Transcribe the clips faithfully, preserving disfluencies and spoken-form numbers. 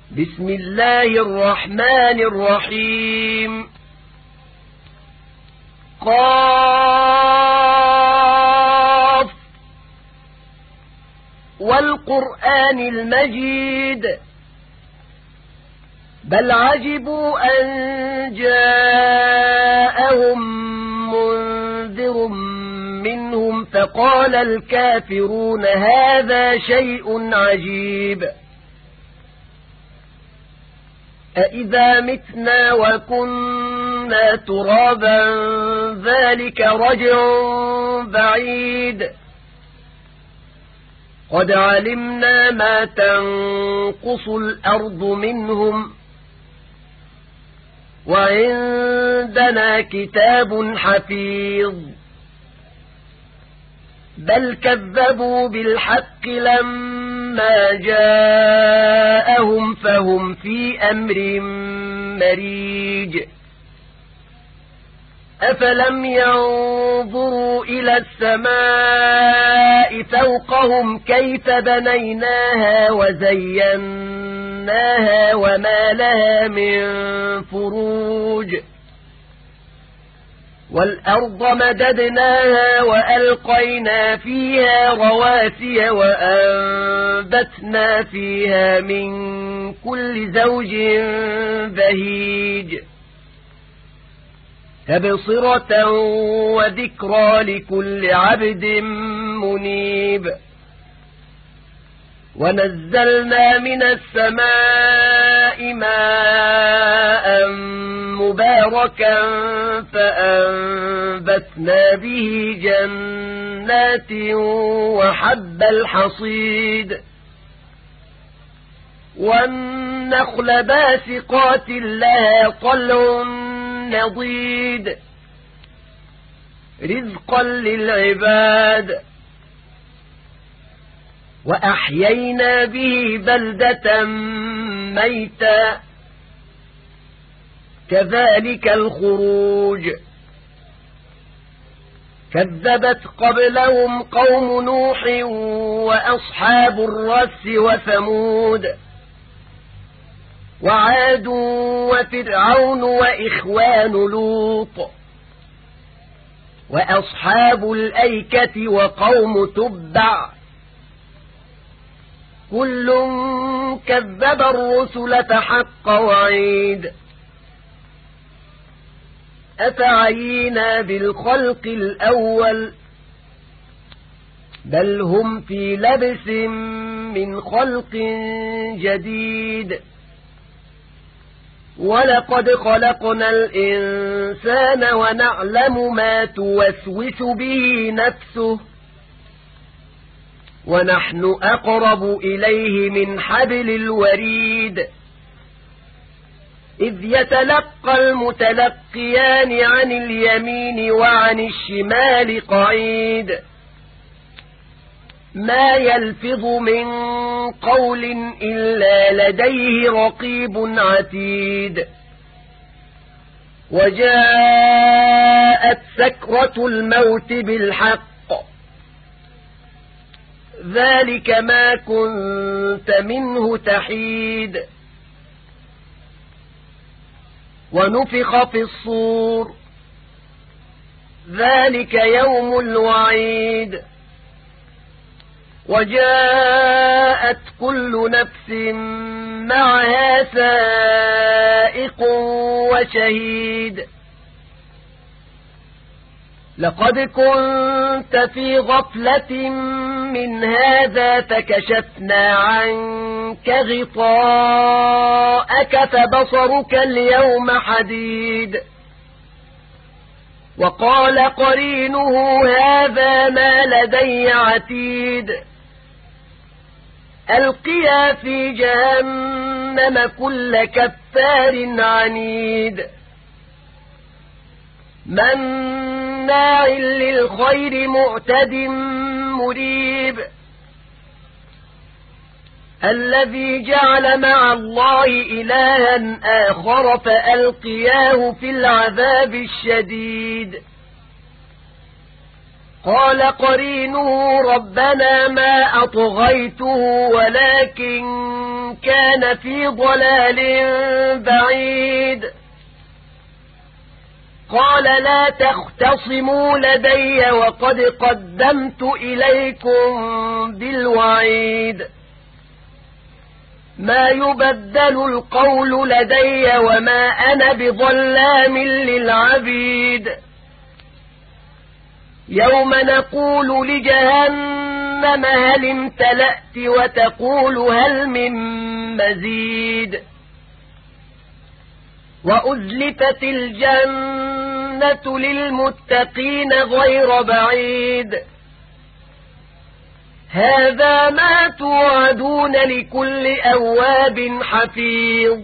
بسم الله الرحمن الرحيم. قاف والقرآن المجيد بل عجبوا أن جاءهم منذر منهم فقال الكافرون هذا شيء عجيب أإذا متنا وكنا ترابا ذلك رجع بعيد قد علمنا ما تنقص الأرض منهم وعندنا كتاب حفيظ بل كذبوا بالحق لما جاءهم فهم في أمر مريج أفلم ينظروا إلى السماء فوقهم كيف بنيناها وزيناها وما لها من فروج والأرض مددناها وألقينا فيها رواسي وأنبتنا فيها من كل زوج بهيج تبصرة وذكرى لكل عبد منيب ونزلنا من السماء ماء مباركا فأنبتنا به جنات وحب الحصيد والنخل باسقات لها طلع نضيد رزقا للعباد وأحيينا به بلدة ميتا كذلك الخروج كذبت قبلهم قوم نوح وأصحاب الرس وثمود وعاد وفرعون وإخوان لوط وأصحاب الأيكة وقوم تبع كل كذب الرسل فحق وعيد أفعينا بالخلق الأول بل هم في لبس من خلق جديد ولقد خلقنا الإنسان ونعلم ما توسوس به نفسه ونحن أقرب إليه من حبل الوريد إذ يتلقى المتلقيان عن اليمين وعن الشمال قعيد ما يلفظ من قول إلا لديه رقيب عتيد وجاءت سكرة الموت بالحق ذلك ما كنت منه تحيد ونفخ في الصور ذلك يوم الوعيد وجاءت كل نفس معها سائق وشهيد لقد كنت في غفلة من هذا فكشفنا عنك غطاءك فبصرك اليوم حديد وقال قرينه هذا ما لدي عتيد ألقيا في جهنم كل كفار عنيد مناع للخير معتد مريب الذي جعل مع الله إلها آخر فألقياه في العذاب الشديد قال قرينه ربنا ما أطغيته ولكن كان في ضلال بعيد قال لا تختصموا لدي وقد قدمت إليكم بالوعيد ما يبدل القول لدي وما أنا بظلام للعبيد يوم نقول لجهنم هل امتلأت وتقول هل من مزيد وأزلفت الجنة للمتقين غير بعيد هذا ما توعدون لكل أواب حفيظ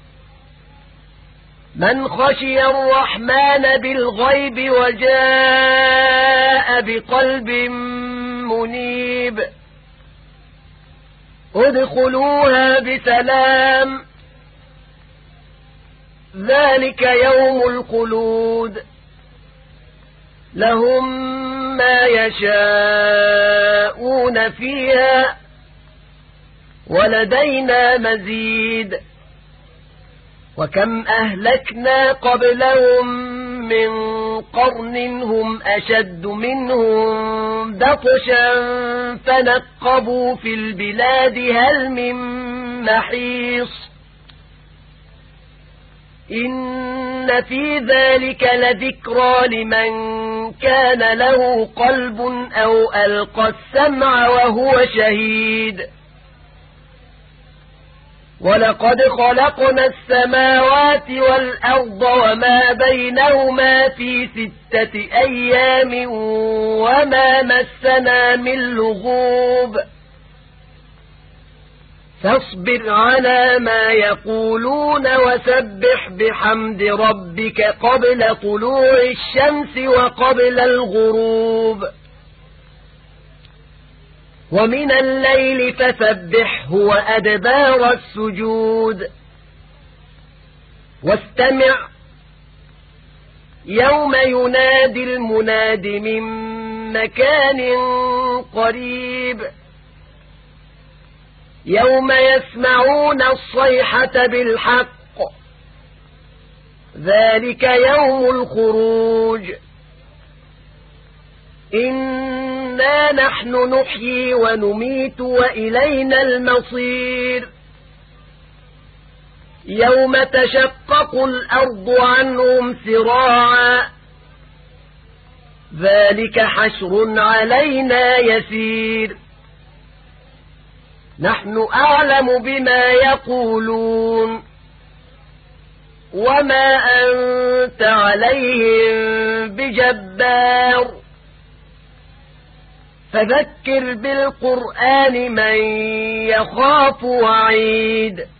من خشي الرحمن بالغيب وجاء بقلب منيب ادخلوها بسلام ذلك يوم الخلود لهم ما يشاءون فيها ولدينا مزيد وكم أهلكنا قبلهم من قرن هم أشد منهم بطشا فنقبوا في البلاد هل من محيص إن في ذلك لذكرى لمن كان له قلب أو ألقى السمع وهو شهيد ولقد خلقنا السماوات والأرض وما بينهما في ستة أيام وما مسنا من لغوب فاصبر على ما يقولون وسبح بحمد ربك قبل طلوع الشمس وقبل الغروب ومن الليل فسبحه وأدبار السجود واستمع يوم ينادي المناد من مكان قريب يوم يسمعون الصيحة بالحق ذلك يوم الخروج إنا نحن نحيي ونميت وإلينا المصير يوم تشقق الأرض عنهم سراعا ذلك حشر علينا يسير نحن أعلم بما يقولون وما أنت عليهم بجبار فذكر بالقرآن من يخاف وعيد